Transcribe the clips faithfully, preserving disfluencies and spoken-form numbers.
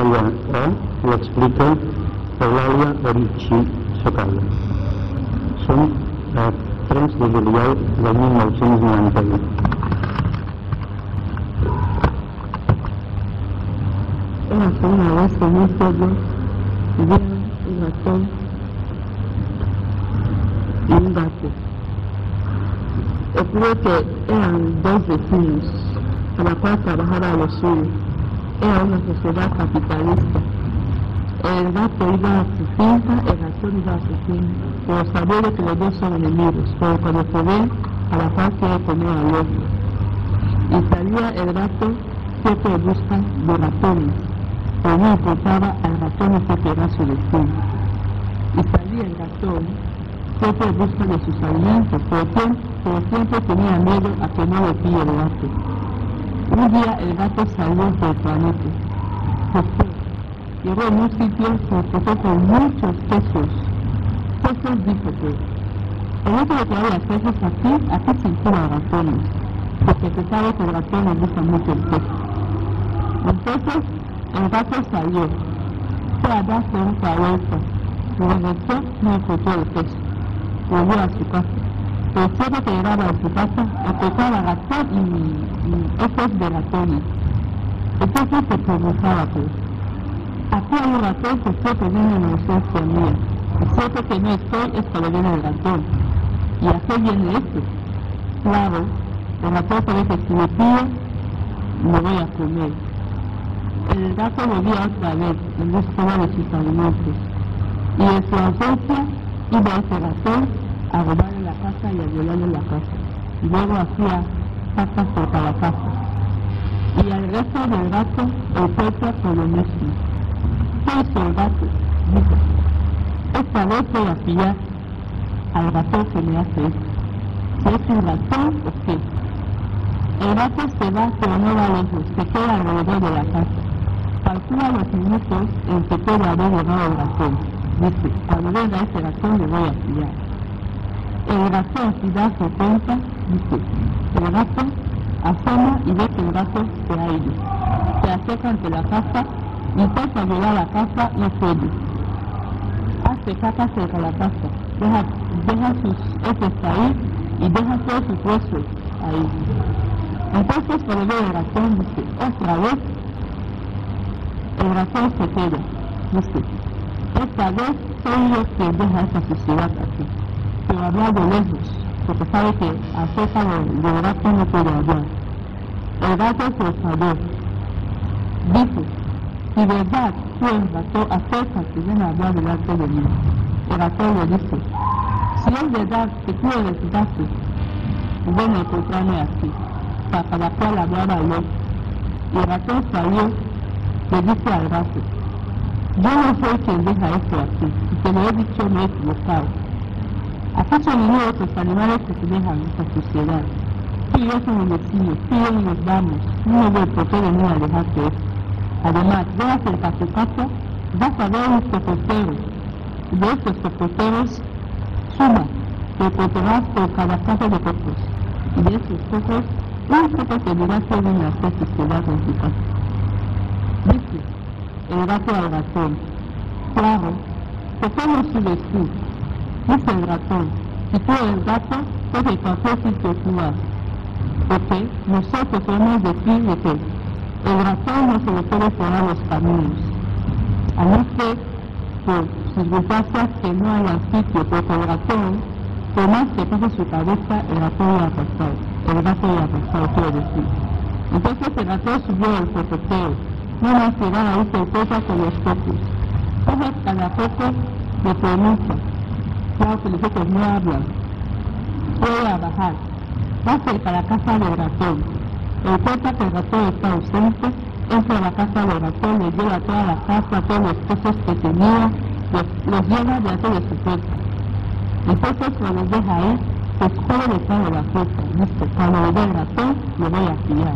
Eulalia O, lo explica Eulalia Orichi Socalla. Són eh, tres de juliol de mil nou-cents noranta-u. Era una vez en un pueblo vivía un ratón y un gato. Ocurrió que eran dos vecinos, cada cual trabajaba a lo suyo. Era una sociedad capitalista. El gato iba a su finca, el ratón iba a su finca, pero sabía que los dos son enemigos, pero cuando se ven, cada cual quiere comer al otro. Y salía el gato siempre en busca de ratones, pero no encontraba al ratón que era su destino. Y salía el ratón siempre en busca de sus alimentos, pero siempre, pero siempre tenía miedo a que no le pille el gato. Un día el gato salió del planeta. Se fue. Llegó en un sitio, se encontró con muchos peces. Peces dijo que el hecho de que haya peces aquí, aquí se incluyen ratones, porque se sabe que el ratón le gusta mucho el pez. Entonces el gato salió, fue a darse otra vuelta, y regresó, no encontró el pez. Volvió a su casa. Pero siempre que llegaba a su casa, encontraba ratón y, y heces de ratones. Entonces se preguntaba pues, aquí hay un ratón que siempre viene en ausencia mía. Y siempre que no estoy es cuando viene el ratón. ¿Y a qué viene este? Claro, el ratón sabe que si me pillo, me voy a comer. El gato volvía otra vez en búsqueda de sus alimentos. Y en su ausencia iba ese ratón a robarle la casa y a violarle la casa. Y luego hacía patas por cada casa. Y al resto del gato encuentra con lo mismo. ¿Qué hizo el gato? Dijo, esta vez voy a pillar al ratón que me hace esto. Si es un ratón o qué. El gato se va, pero no va lejos, se queda alrededor de la casa. Calcula los minutos en que puede haber llegado el ratón. Dice, cuando venga ese ratón le voy a pillar. El ratón, si da su cuenta, dice, el gato asoma y ve que el gato se ha ido. Se acerca ante la casa, intenta violar la casa y puede. Hace caca cerca de la casa, deja, deja sus heces ahí y deja todos sus huesos ahí. Entonces cuando ve el ratón, dice, otra vez, el ratón se queda, dice, esta vez soy yo quien deja esa suciedad aquí. Pero habla de lejos, porque sabe que acerca del de gato no puede hablar. El gato se enfadó. Dice, si verdad tú el gato, acércate y ven a hablar delante de mí. El gato le dice, si es verdad que tú eres gato, ven a encontrarme aquí, para cada cual hablaba al otro. Y el gato salió, le dice al gato, yo no soy quien deja esto aquí, y te lo he dicho, me he equivocado. Aquí son venidos otros animales que se dejan esta suciedad. Tú y yo somos vecinos, tú y yo nos damos, no veo por qué venir a dejarte esto. Además, llegas cerca a tu casa, vas a ver unos cocoteros. Y de estos cocoteros, suma, te encontrarás por cada casa de cocos. Y de estos cocos, un coco te dirá que viene a hacer suciedad en tu casa. Dice el gato al ratón, claro, ¿por qué no subes tú? Dice el ratón, si tú eres gato, pues el cualquier sitio tú vas. Porque nosotros podemos decir de que el ratón no se le puede cerrar los caminos. A no ser por circunstancias que no hayan sitio, porque el ratón, por más que pase su cabeza, el ratón ya ha pasado. El gato ya ha pasado, quiero decir. Entonces el ratón subió el cocoteo. No más llegar ahí se encuentra con los cocos. Entonces cada coco le pregunta. Claro que los cocos no hablan. Voy a bajar. Va cerca a la casa del ratón. Encuentra que el ratón está ausente. Entra a la casa del ratón, le lleva toda la casa, todos los cosas que tenía, los, los lleva delante de su puerta. Entonces cuando los deja ahí, se esconde detrás de la puerta. Dice, cuando le dé el ratón, lo voy a pillar.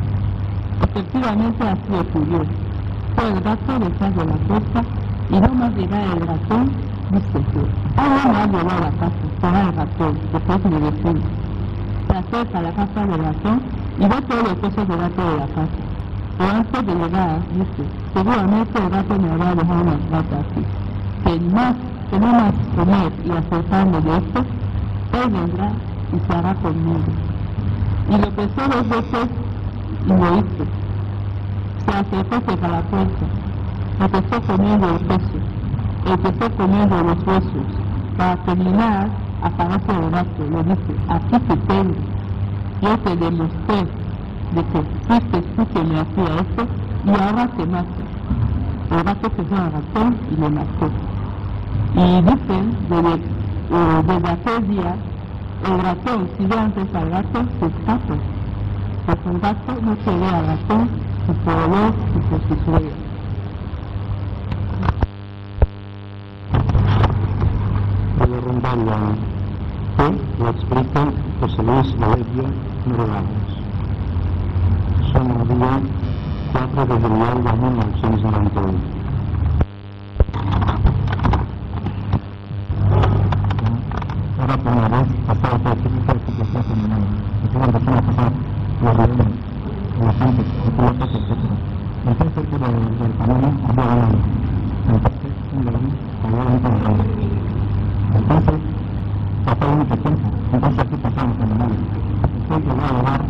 Efectivamente así ocurrió. Fue el gato detrás de la puerta y no más llegar el ratón, dice que ahora me ha llevado a la casa, será el ratón, después me vecino. Se acerca a la casa del ratón y ve todos los cosas del gato de la casa. Pero antes de llegar, dice, seguramente el gato me habrá dejado una plata así. Que más, que no más comer y acercarme de esto, él vendrá y se hará conmigo. Y lo pensó dos veces y lo hizo. Se acercó cerca a la puerta, empezó comiendo el queso, empezó comiendo los huesos. Para terminar, aparece el gato, le dice: aquí te tengo. Yo te demostré de que fuiste tú que me hacía esto y ahora te mato. El gato se fue al ratón y le mató. Y dicen, desde, eh, desde aquel día, el ratón, si ve antes al gato, se escapa. Porque el gato no se ve al ratón ni por olor ni por sus huellas. La rondalla P la explica José Luis Valeria Morales. Som el dia quatre de juliol de mil nou-cents noranta-u. Ahora primera vez pasaba por el ciclo de situación femenina. Aquí la persona a pasar los reuniones, los antes, los pilotos, etcétera. Entonces, cerca del camino había un león. Entonces, un león cayó dentro del río. Entonces, pasó mucho tiempo. Entonces, aquí pasaban los animales. Entonces, llegó a llegar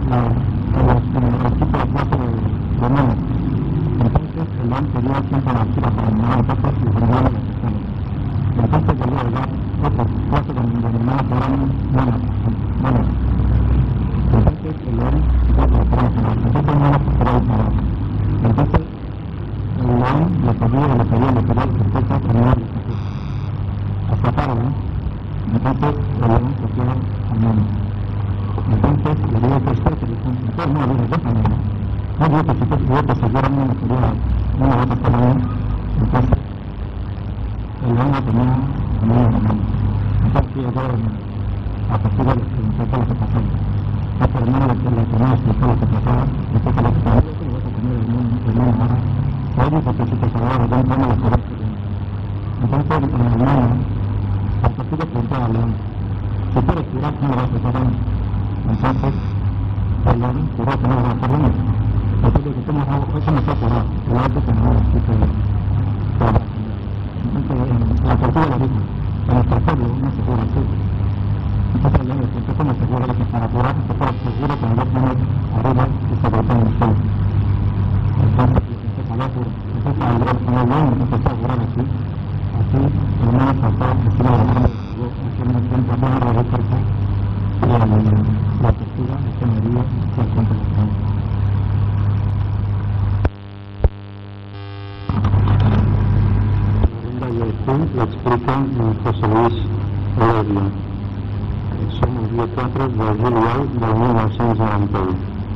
el tipo de clase de monos. Entonces, el león quería siempre la chica para animar entonces y terminar las personas. Entonces, volvió a llegar otro clase de animales que eran monos. monos. Entonces, el león ya se lo quería cenar. Entonces, el mono se quería disparar. Entonces, el león le pedía, le pedía, le pedía, entonces, el león escaparon, ¿no? Entonces, el león cogió al mono. Entonces, le digo que usted, que le dijo, no, no, déjame, no, digo que si te estuvo que siguiera una quería una otra persona, entonces, el león no tenía a mí en la mano. Entonces, llegó a partir de lo que pasó. Entonces, el hermano le tenía explicado lo que pasaba, después de lo que pasaba, que le vas a tener el mono ahora. Hoy dice que si te salvaba de un mono, lo quería hacer. Entonces, el hermano, al partir de preguntar al león, si quieres curar, no lo vas a hacer daño. Entonces, el león juró que no lo va a hacer daño. Entonces, que toma agua, eso no está curado. El otro que no, así que entonces, la tortuga le dijo, en nuestro pueblo no se cura así. Entonces, el león le dijo, ¿cómo se cura? Que para curar se puede seguro con dos manos arriba y se golpea en el suelo. Entonces, empezó a hablar, entonces, al león empezó a curar así. Así, el mono saltó encima de la mano, haciendo tiempo de una de fuerza, y la tortuga se moría y al cuento de la cama. La rondalla Q la explica José Luis Valeria. Som el dia quatre de juliol del mil nou-cents noranta-u.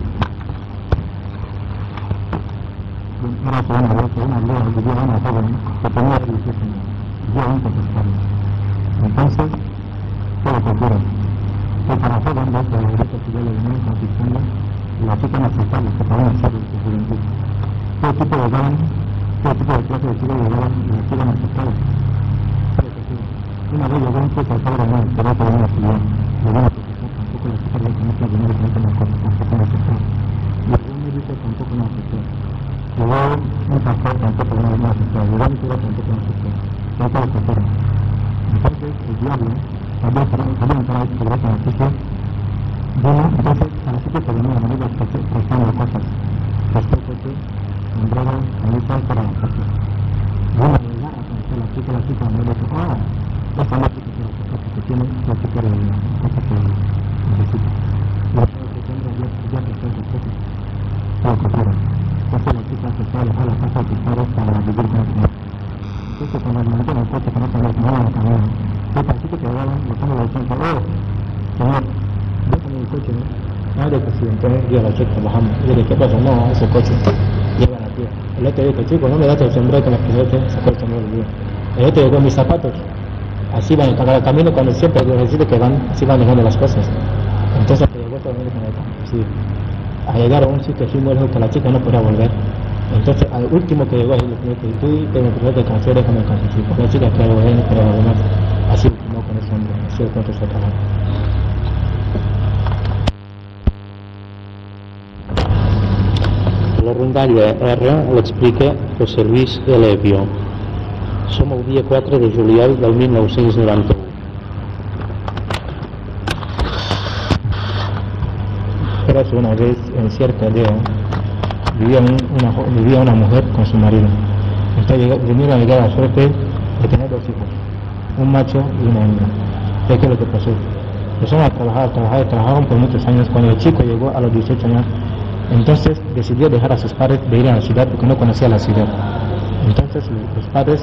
Era una vez, una aldea, vivía una joven que tenía dieciocho años. Yo aún contestarlo. Entonces, ¿qué le ocurrió? Que para joven, ves que la derecha que yo le venía conquistando, la chica inaceptable que podían ser de su juventud. Todo tipo de llegaban, todo tipo de clase de chicos llegaban y las chicas inaceptables. Una vez llegó un chico al padre mío, que va por una ciudad. Le dio una profesión, tampoco la chica le conocía de dinero que no tenía cosas, tampoco no aceptó. Y un médico tampoco no aceptó. Llegó un pastor, tampoco no aceptó. Llegó mi cura, tampoco no aceptó. No todos se fueron. Entonces, el diablo, había entrado a este brazo en el sitio, vino, entonces, al sitio que venía a venir prestando cosas. Prestó coche, nombrado, camisa para las cosas. Vino a llegar a conocer la chica, la chica, me dijo, ah, esta es la chica que las cosas que tiene, la chica de las cosas que necesita. Y la chica que tiene, ya prestó esas cosas. Todo cogieron. Entonces, la chica se fue a dejar la casa de sus padres para vivir con el señor. Entonces, cuando me metí en el coche, que no sabía que no iban a caminar, yo pensé que quedaban, le pongo la licencia, oh, señor, déjame el coche, ¿no? Ah, de presidente, yo la checa, bajamos. Y le dije, ¿qué pasa? No, ese coche, llegan a pie. El otro dijo, chico, no me das el sombrero con el que ese coche no lo olvidó. El otro llegó mis zapatos, así van en el camino, cuando siempre les necesito que van, así van dejando las cosas. Entonces, que llegó todo el mundo con el campo, así. A llegar a un sitio así muy lejos que la chica no podía volver. Entonces, al último que llegó ahí, le dije, tú te me primero te cansé, déjame cansar. Sí, porque la chica que algo ahí, pero además, así no con ese hombre, así de pronto se acabó. A la rondalla R l'explica José Luis Elevio. Som el dia quatre de juliol del mil nou-cents noranta-u. Érase una vez en cierta aldea, vivía, un, una, vivía una mujer con su marido. Entonces vinieron a llegar a la suerte de tener dos hijos, un macho y una hembra. ¿Qué es lo que pasó? Empezaron a trabajar, trabajar y trabajaron por muchos años. Cuando el chico llegó a los dieciocho años, entonces decidió dejar a sus padres de ir a la ciudad porque no conocía la ciudad. Entonces los padres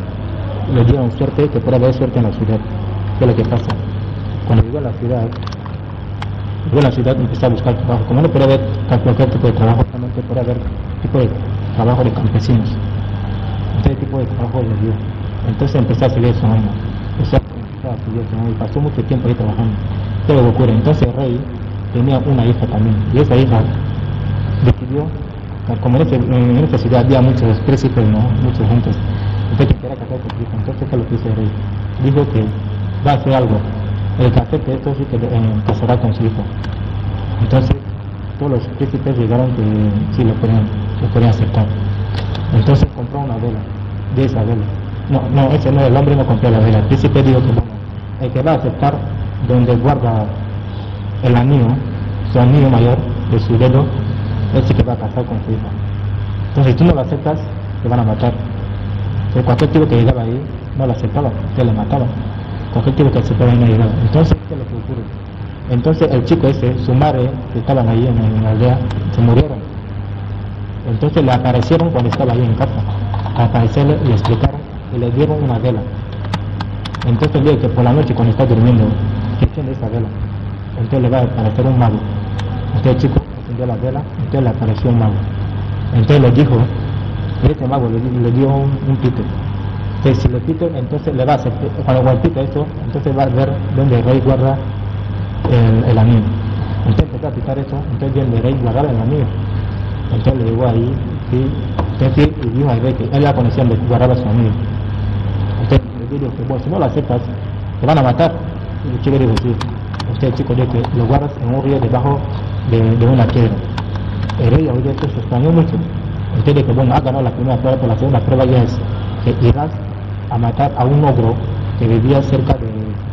le dieron suerte, que puede haber suerte en la ciudad. ¿Qué es lo que pasa? Cuando llegó a la ciudad, llegó a la ciudad y empezó a buscar trabajo. Como no puede haber cualquier tipo de trabajo, solamente puede haber tipo de trabajo de campesinos. Entonces tipo de trabajo le dio. Entonces empezó a seguir su año. Empezó a seguir su año y pasó mucho tiempo ahí trabajando. ¿Qué es lo que ocurre? Entonces el rey tenía una hija también. Y esa hija decidió, como en, ese, en esa ciudad había muchos príncipes, ¿no? Muchas gentes. Entonces quería casar con su hija. Entonces ¿qué es lo que hizo el rey? Dijo que va a hacer algo. El que acepte esto sí que eh, casará con su hijo. Entonces todos los príncipes llegaron que sí lo podían, lo podían aceptar. Entonces compró una vela, de esa vela. No, no, ese no, el hombre no compró la vela. El príncipe dijo que bueno, el que va a aceptar donde guarda el anillo, su anillo mayor de su dedo, él sí que va a casar con su hija. Entonces si tú no lo aceptas, te van a matar. Entonces cualquier tipo que llegaba ahí no lo aceptaba, te le mataba. Cualquier tipo que aceptaba ahí no llegaba. Entonces, ¿qué es lo que ocurre? Entonces el chico ese, su madre, que estaban ahí en, en la aldea, se murieron. Entonces le aparecieron cuando estaba ahí en casa. A aparecerle, le explicaron y le dieron una vela. Entonces le dijo que por la noche cuando está durmiendo, que enciende esa vela. Entonces le va a aparecer un mago. Entonces el chico encendió la vela, entonces le apareció un mago. Entonces le dijo, y ese mago le, le dio un, un pito. Entonces si le pito, entonces le va a hacer, cuando golpita esto, entonces va a ver dónde el rey guarda el, el anillo. Entonces empezó a pitar eso, entonces viene el rey guardar el anillo. Entonces le llegó ahí, sí, entonces y dijo al rey que él la conocía donde guardaba su anillo. Entonces le dijo que bueno, si no lo aceptas, te van a matar. Y el chico dijo, sí. Entonces el chico dijo que lo guardas en un río debajo de, de una piedra. El rey oye esto, se extrañó mucho. Entonces dijo que bueno, ha ganado la primera prueba, pero la segunda prueba ya es que irás a matar a un ogro que vivía cerca de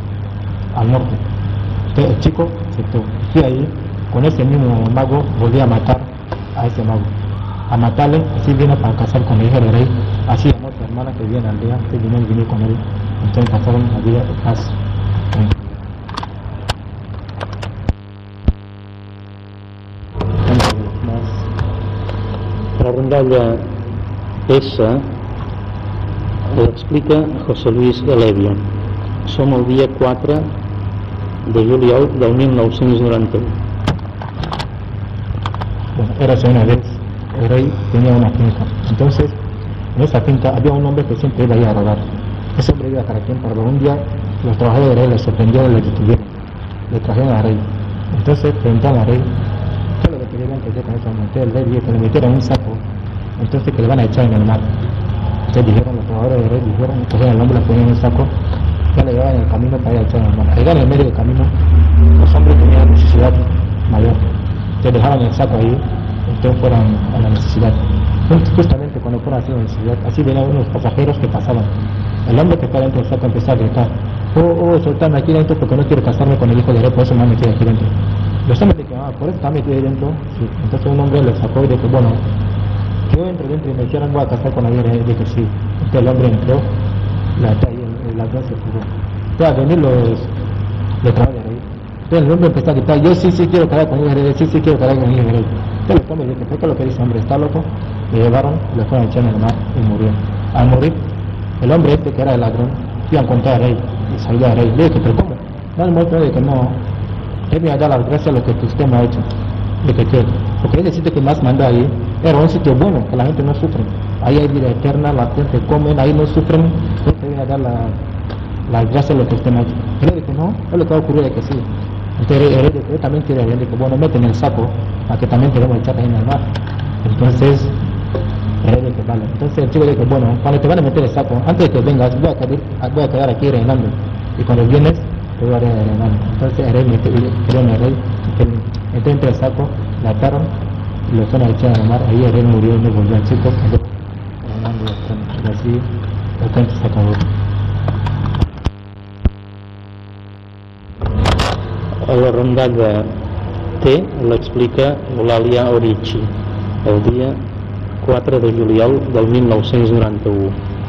al norte. Entonces el chico aceptó. Fui ahí, con ese mismo mago volví a matar a ese mago, a matarle, así vino para casar con la hija del rey, así llamó a su hermana que vivía en la aldea, que vino y vino con él, entonces pasaron la vida de paz. La rondalla S l'explica José Luis Elevio. Som el dia quatre de juliol del mil nou-cents noranta-u. Bueno, érase una vez, el rey tenía una finca. Entonces, en esa finca había un hombre que siempre iba a ir a robar. Ese hombre iba cada quien para robar. Un día, los trabajadores del rey les sorprendieron y le detuvieron. Le trajeron al rey. Entonces, preguntaron al rey, ¿qué es lo que querían que yo con ese hombre? Entonces, el rey dijo que le metieran en un saco, entonces que le van a echar en el mar. Entonces dijeron, los trabajadores del rey dijeron, cogieron el hombre, lo ponían en un saco, ya le llevaban en el camino para ir a echar en el mar. Al llegar en el medio del camino, los hombres tenían necesidad mayor. Entonces dejaron el saco ahí, entonces fueron a la necesidad. Justamente cuando fueron a hacer la necesidad, así venían unos pasajeros que pasaban. El hombre que estaba dentro del saco empezó a gritar, oh, oh, soltame aquí dentro porque no quiero casarme con el hijo de rey, por eso me han metido aquí dentro. Los hombres dijeron, ah, por eso está metido ahí dentro. Sí. Entonces un hombre le sacó y dijo, bueno, que yo entre dentro y me dijeran voy a casar con la hija de rey. Dijo, sí. Entonces el hombre entró, la ató ahí, el ladrón se fugó. Entonces a venir los, los trabajadores. Entonces el hombre empezó a gritar, yo sí, sí quiero casar con el hijo de rey, sí, sí quiero casar con el hijo de rey. Entonces los hombres dijeron, ¿qué es lo que dice hombre? ¿Está loco? Le llevaron, le fueron a echar en el mar y murió. Al morir, el hombre este que era el ladrón, iba a encontrar al rey y saludó al rey. Le dije, ¿pero cómo? No, el muerto de que no, él me ha dado las gracias a lo que usted me ha hecho. De que qué, porque él sitio que más manda ahí era un sitio bueno, que la gente no sufre. Ahí hay vida eterna, la gente comen, ahí no sufren, usted viene a dar la, las gracias a lo que usted me ha hecho. Él le dije, no, es lo que va a ocurrir de que sí. Entonces el rey de que también quiere, él dijo, bueno, meten el saco, para que también queremos echar ahí en el mar. Entonces, el rey dijo, vale. Entonces el chico dijo, bueno, cuando te van a meter el saco, antes de que vengas, voy a quedar, voy a quedar aquí reinando. Y cuando vienes, te voy a reinando. Entonces el rey metió, el rey, entonces entre el saco, la ataron lo están echando a mar. Ayer él murió, no volvió al chico, quedó ganando y así el cuento se acabó. La rondalla T l'explica Eulàlia Orici el dia quatre de juliol del mil nou-cents noranta-u.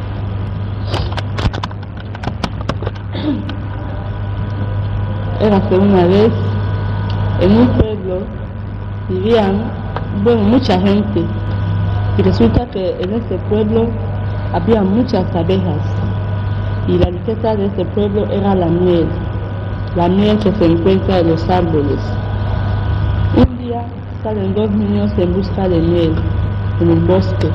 Érase una vez en un pueblo vivían, bueno, mucha gente, y resulta que en ese pueblo había muchas abejas y la riqueza de ese pueblo era la miel, la miel que se encuentra en los árboles. Un día salen dos niños en busca de miel en el bosque.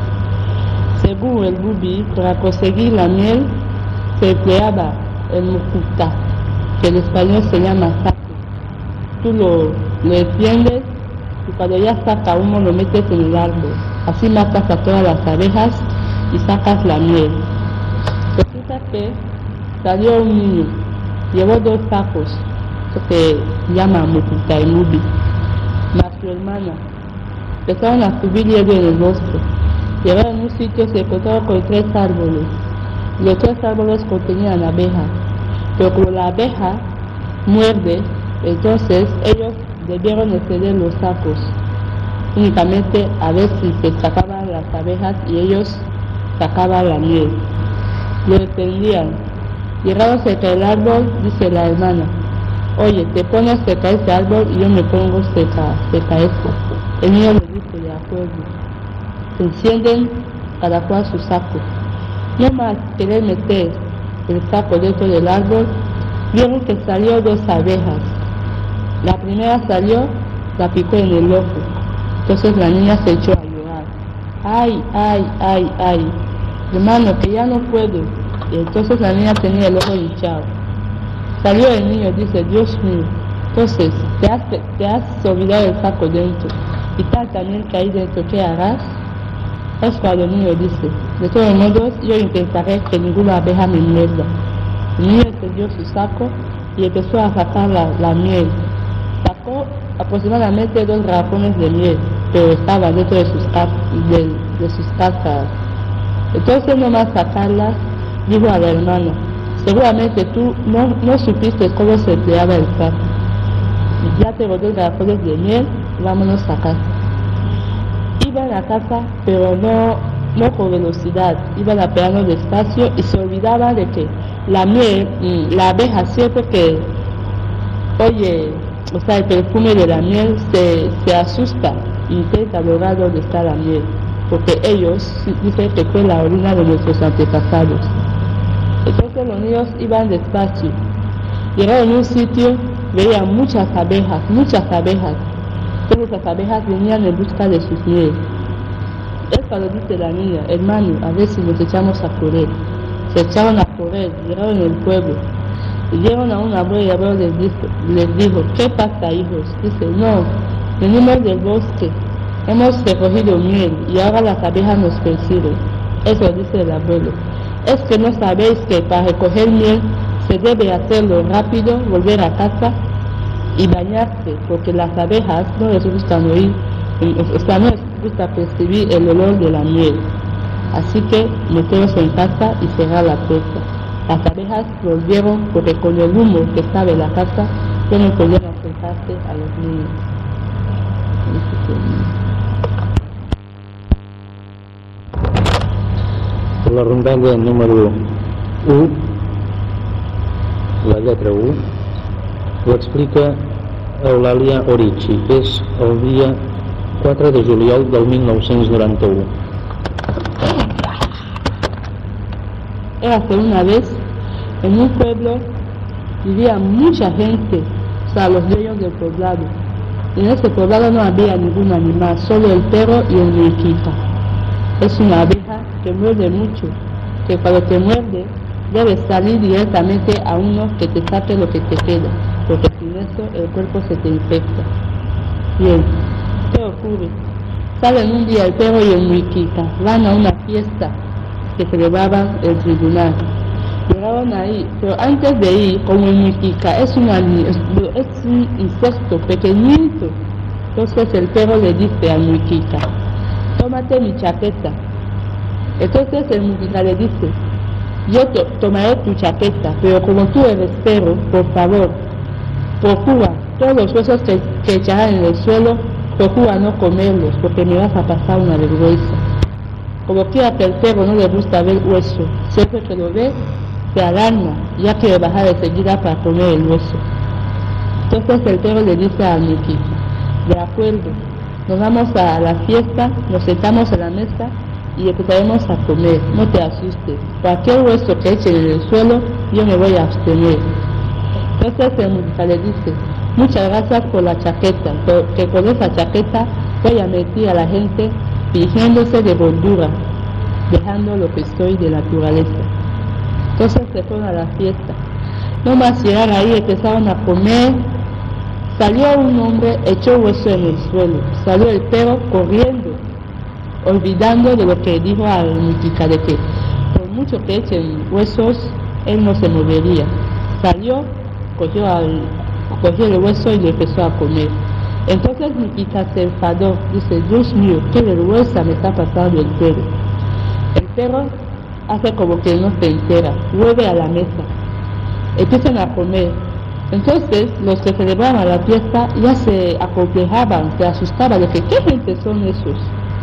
Según el Bubi, para conseguir la miel se empleaba el mucuta, que en español se llama saco. Tú lo, lo enciendes y cuando ya saca humo lo metes en el árbol. Así matas a todas las abejas y sacas la miel. Resulta que salió un niño, llevó dos sacos, eso que llama mucuta en Bubi, más su hermana. Empezaron a subir hielo en el bosque. Llegaron a un sitio, se encontraron con tres árboles. Los tres árboles contenían abejas, pero como la abeja muerde, entonces ellos debieron exceder los sacos, únicamente a ver si se sacaban las abejas y ellos sacaban la miel. Lo entendían. Llegaron cerca del árbol, dice la hermana: oye, te pones cerca de ese árbol y yo me pongo cerca, cerca de esto. El niño le dice: de acuerdo. Se encienden cada cual su saco. No más querer meter el saco dentro del árbol, vieron que salió dos abejas. La primera salió, la picó en el ojo. Entonces la niña se echó a llorar. Ay, ay, ay, ay, hermano, que ya no puedo. Y entonces la niña tenía el ojo hinchado. Salió el niño, dice: Dios mío, entonces te has, te has olvidado el saco dentro. Y tal también que hay dentro, ¿qué harás? Es cuando el niño dice: de todos modos, yo intentaré que ninguna abeja me muerda. El niño encendió su saco y empezó a sacar la, la miel. Sacó aproximadamente dos rapones de miel, pero estaba dentro de sus, de, de sus cáscaras. Entonces, nomás sacarlas, dijo a la hermana: seguramente tú no, no supiste cómo se empleaba el saco. Ya tengo dos rapones de miel, vámonos a casa. Iban a casa, pero no, no con velocidad, iban apeando despacio y se olvidaba de que la miel, la abeja siempre que oye, o sea, el perfume de la miel se, se asusta e intenta lograr dónde está la miel, porque ellos dicen que fue la orina de nuestros antepasados. Entonces los niños iban despacio, llegaron a un sitio, veían muchas abejas, muchas abejas. Todas las abejas venían en busca de sus miel. Es cuando dice la niña: hermano, a ver si nos echamos a correr. Se echaron a correr, llegaron al pueblo. Y llegaron a un abuelo y el abuelo les dijo, les dijo: ¿qué pasa, hijos? Dice: no, venimos del bosque, hemos recogido miel y ahora las abejas nos persiguen. Eso dice el abuelo. Es que no sabéis que para recoger miel se debe hacerlo rápido, volver a casa y bañarse, porque las abejas no les gusta oír, o sea, no les gusta percibir el olor de la miel. Así que meteros en casa y cerrar la puerta. Las abejas volvieron porque con el humo que estaba en la casa ya no podían acercarse a los niños. La rondalla número u, la lletra u, l'explica Eulàlia Orici, que és el dia quatre de juliol del mil nou-cents noranta-u. Érase una vez en un pueblo vivía mucha gente, o sea, los dueños del poblado. Y en ese poblado no había ningún animal, solo el perro y el riquita. Es una abeja que muerde mucho, que cuando te muerde debes salir directamente a uno que te saque lo que te queda, porque sin eso el cuerpo se te infecta. Bien, ¿qué ocurre? Salen un día el perro y el muiquica, van a una fiesta que celebraban el tribunal. Llegaron ahí, pero antes de ir, como el muiquica es, una, es un insecto pequeñito, Entonces el perro le dice al mujica, tómate mi chaqueta. Entonces el mujica le dice, yo to tomaré tu chaqueta, pero como tú eres perro, por favor, procura todos los huesos que, que echarán en el suelo, procura no comerlos, porque me vas a pasar una vergüenza. Como quiera que el perro no le gusta ver hueso, siempre que lo ve, se alarma, ya quiere bajar enseguida para comer el hueso. Entonces el perro le dice al mujica, de acuerdo, nos vamos a la fiesta, nos sentamos a la mesa y empezaremos a comer, no te asustes, cualquier hueso que echen en el suelo, yo me voy a abstener. Entonces el mujica le dice, muchas gracias por la chaqueta, que con esa chaqueta voy a mentir a la gente fingiéndose de bondura, dejando lo que soy de naturaleza. Entonces se fueron a la fiesta. No más llegar ahí, empezaron a comer. Salió un hombre, echó hueso en el suelo. Salió el perro corriendo, olvidando de lo que dijo al mujica, de que por mucho que echen huesos, él no se movería. Salió, cogió, al, cogió el hueso y le empezó a comer. Entonces mujica se enfadó, dice, Dios mío, qué vergüenza me está pasando el perro. El perro hace como que no se entera, vuelve a la mesa, empiezan a comer. Entonces los que celebraban a la fiesta ya se acomplejaban, se asustaban de que ¿qué gente son esos?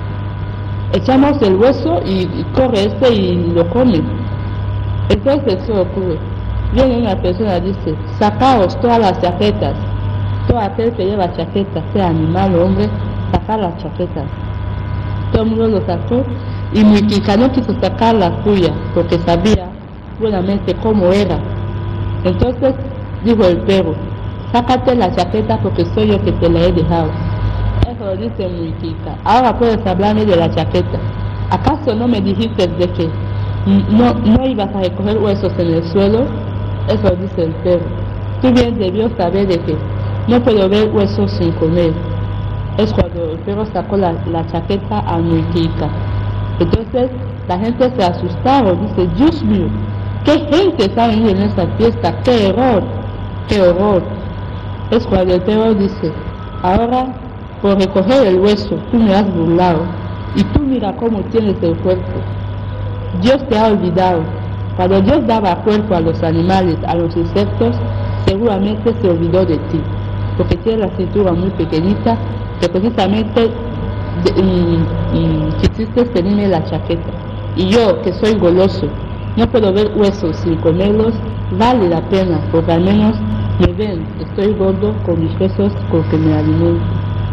Echamos el hueso y, y corre este y lo come. Entonces eso ocurre. Viene una persona y dice, sacaos todas las chaquetas, todo aquel que lleva chaqueta, sea animal o hombre, sacar las chaquetas. Todo el mundo lo sacó y mujica no quiso sacar la suya porque sabía buenamente cómo era. Entonces dijo el perro, sácate la chaqueta porque soy yo que te la he dejado. Eso lo dice mujica, ahora puedes hablarme de la chaqueta. ¿Acaso no me dijiste de que no, no ibas a recoger huesos en el suelo? Eso lo dice el perro. Tú bien debió saber de que no puedo ver huesos sin comer. Es cuando el perro sacó la, la chaqueta a mujica. Entonces la gente se asustaron, dice, Dios mío, qué gente está venido en esta fiesta, qué error, qué horror. Es cuando el perro dice, ahora por recoger el hueso tú me has burlado y tú mira cómo tienes el cuerpo. Dios te ha olvidado. Cuando Dios daba cuerpo a los animales, a los insectos, seguramente se olvidó de ti, porque tienes la cintura muy pequeñita, que precisamente de, mm, mm, quisiste tenerme la chaqueta. Y yo, que soy goloso, no puedo ver huesos sin comerlos, vale la pena, porque al menos me ven, estoy gordo con mis huesos con que me alimento.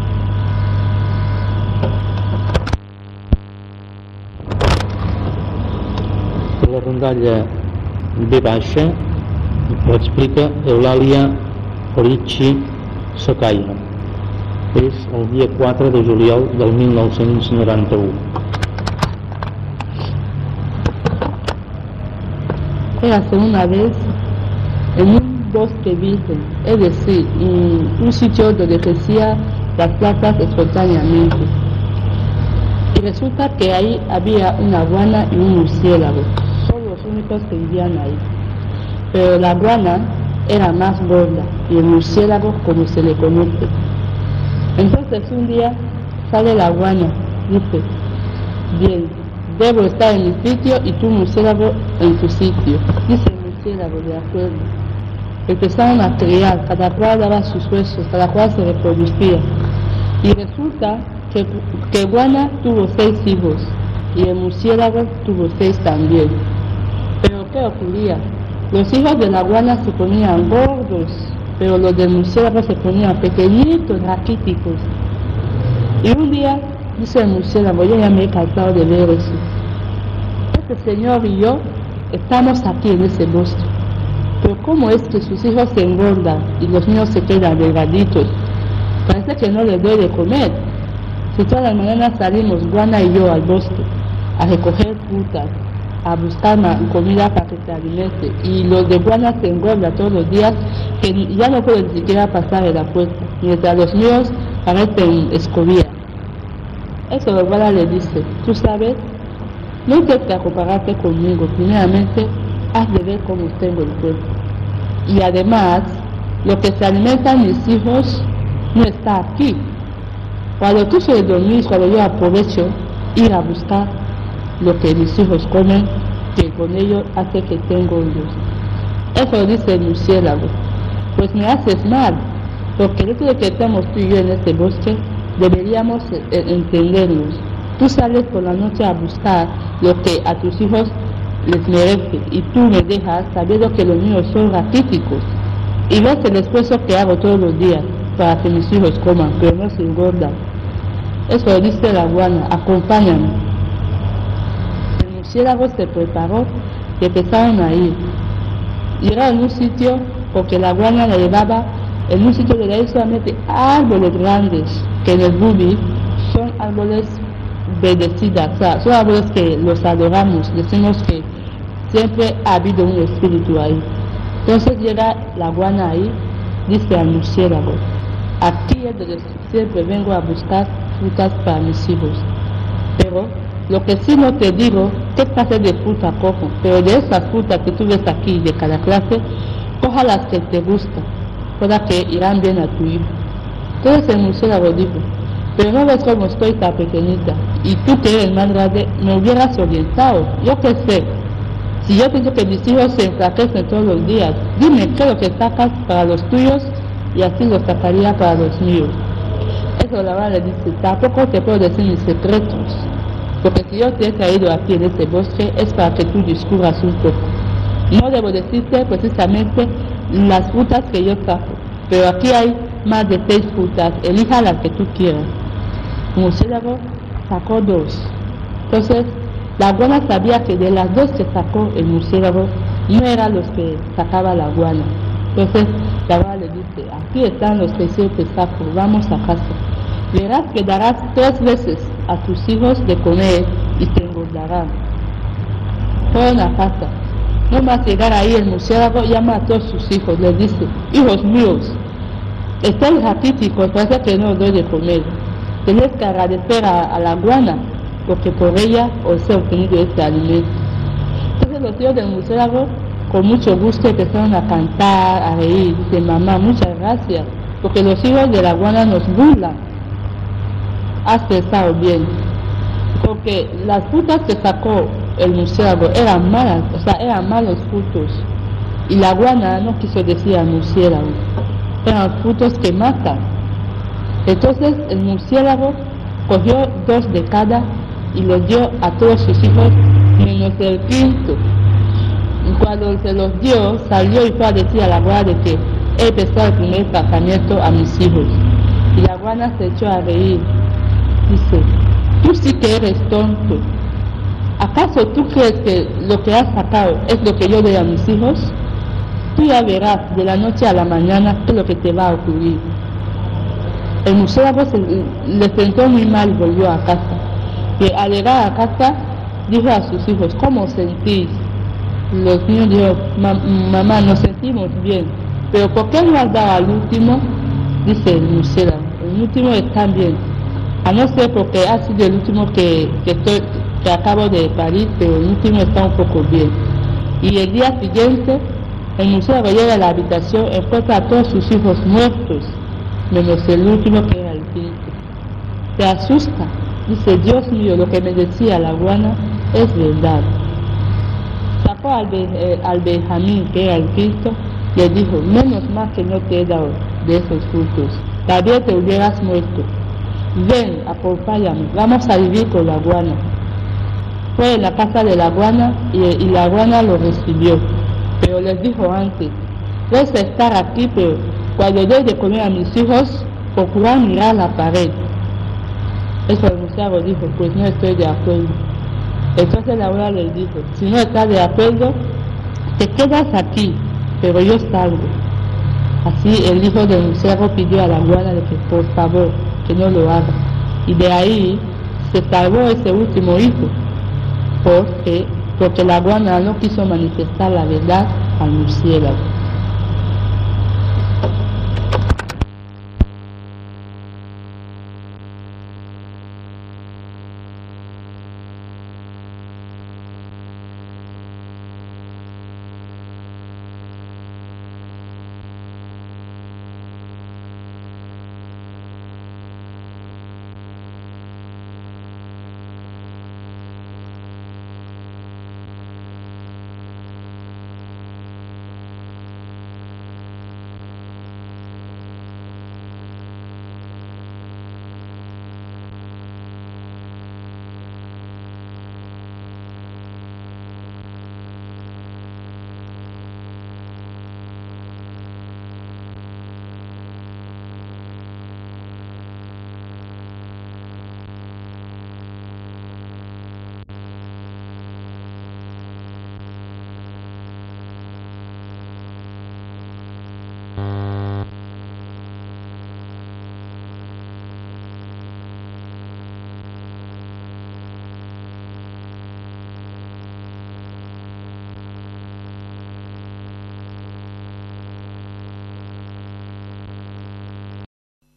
La rondalla B baixa ho explica Eulàlia Orici Socaire. És el dia quatre de juliol del mil nou-cents noranta-u. Érase una vez en un bosque virgen, es decir, en un sitio donde crecían las plantas espontáneamente. Y resulta que ahí había una iguana y un murciélago, son los únicos que vivían ahí. Pero la iguana era más gorda y el murciélago como se le conoce. Entonces un día sale la iguana, dice, bien, debo estar en mi sitio y tú murciélago en tu sitio. Dice el murciélago, de acuerdo. Empezaron a criar, cada cual daba sus huesos, cada cual se reproducía. Y resulta que, que iguana tuvo seis hijos y el murciélago tuvo seis también. Pero ¿qué ocurría? Los hijos de la iguana se ponían gordos, pero los del murciélago se ponían pequeñitos, raquíticos. Y un día, dice el murciélago, yo ya me he cansado de ver eso. Este señor y yo estamos aquí en ese bosque, pero ¿cómo es que sus hijos se engordan y los míos se quedan delgaditos? Parece que no les doy de comer. Si todas las mañanas salimos, Guana y yo, al bosque, a recoger frutas, a buscar comida para que se alimente, y los de Guana se engordan todos los días, que ya no pueden ni siquiera pasar de la puerta, mientras los míos parecen escobillas. Eso la Guana le dice, tú sabes, no intentes compararte conmigo, primeramente has de ver cómo tengo el cuerpo. Y además, lo que se alimentan mis hijos no está aquí. Cuando tú se dormís, cuando yo aprovecho ir a buscar lo que mis hijos comen, que con ello hace que tengo luz. Eso dice el murciélago. Pues me haces mal, porque el hecho de que estamos tú y yo en este bosque, deberíamos entendernos. Tú sales por la noche a buscar lo que a tus hijos les merece, y tú me dejas sabiendo que los míos son raquíticos. Y ves el esfuerzo que hago todos los días para que mis hijos coman, pero no se engordan. Eso dice la iguana, acompáñame. El murciélago se preparó y empezaron a ir. Llegaron en un sitio porque la iguana la llevaba en un sitio donde hay solamente árboles grandes, que en el Bubi son árboles bendecidos, o sea, son árboles que los adoramos, decimos que siempre ha habido un espíritu ahí. Entonces llega la iguana ahí, dice al murciélago, aquí es donde siempre vengo a buscar frutas para mis hijos, pero lo que sí no te digo, qué clase de fruta cojo, pero de esas frutas que tú ves aquí, de cada clase, coja las que te gustan, para que irán bien a tu hijo. Entonces el murciélago dijo, pero no ves cómo estoy tan pequeñita, y tú que eres más grande, me hubieras orientado, yo qué sé. Si yo pienso que mis hijos se enflaquecen todos los días, dime qué es lo que sacas para los tuyos y así lo sacaría para los míos. Eso la verdad le dice, tampoco te puedo decir mis secretos, porque si yo te he traído aquí en este bosque es para que tú descubras un poco. No debo decirte precisamente las frutas que yo saco, pero aquí hay más de seis frutas, elija las que tú quieras. El murciélago sacó dos. Entonces, la iguana sabía que de las dos que sacó el murciélago, no eran los que sacaba la iguana. Entonces, la iguana le dice, aquí están los que siempre saco, vamos a casa. Verás que darás tres veces a tus hijos de comer y te engordarán. Fueron a casa. No más llegar ahí, el murciélago llama a todos sus hijos, les dice, hijos míos, estáis raquíticos, parece que no os doy de comer. Tenéis que agradecer a, a la iguana, porque por ella os he obtenido este alimento. Entonces los hijos del murciélago con mucho gusto empezaron a cantar, a reír, dice, mamá, muchas gracias, porque los hijos de la iguana nos burlan. Has pensado bien, porque las frutas que sacó el murciélago eran malas, o sea, eran malos frutos, y la iguana no quiso decir al murciélago, eran frutos que matan. Entonces el murciélago cogió dos de cada y los dio a todos sus hijos, menos el quinto. Y cuando se los dio, salió y fue a decir a la iguana de que he empezado el primer tratamiento a mis hijos. Y la iguana se echó a reír. Dice, tú sí que eres tonto. ¿Acaso tú crees que lo que has sacado es lo que yo doy a mis hijos? Tú ya verás de la noche a la mañana qué es lo que te va a ocurrir. El murciélago se le sentó muy mal y volvió a casa. Y al llegar a casa, dijo a sus hijos, ¿cómo os sentís? Los niños dijeron, mamá, nos sentimos bien, pero ¿por qué no has dado al último? Dice el murciélago, el último está bien, a no ser porque ha sido el último que, que, estoy, que acabo de parir, pero el último está un poco bien. Y el día siguiente, el murciélago llega a la habitación, encuentra a todos sus hijos muertos, menos el último que era el quinto. Se asusta, dice, Dios mío, lo que me decía la iguana es verdad. Sacó al, eh, al Benjamín, que era el quinto, le dijo, menos mal que no te he dado de esos frutos, todavía te hubieras muerto. Ven, acompáñame, vamos a vivir con la iguana. Fue en la casa de la iguana y, y la iguana lo recibió, pero les dijo antes, puedes estar aquí, pero cuando doy de comer a mis hijos, procurad mirar la pared. Eso el murciélago dijo, pues no estoy de acuerdo. Entonces la iguana le dijo, si no estás de acuerdo, te quedas aquí, pero yo salgo. Así el hijo del murciélago pidió a la iguana de que por favor, que no lo haga. Y de ahí se salvó ese último hijo, porque, porque la iguana no quiso manifestar la verdad al murciélago.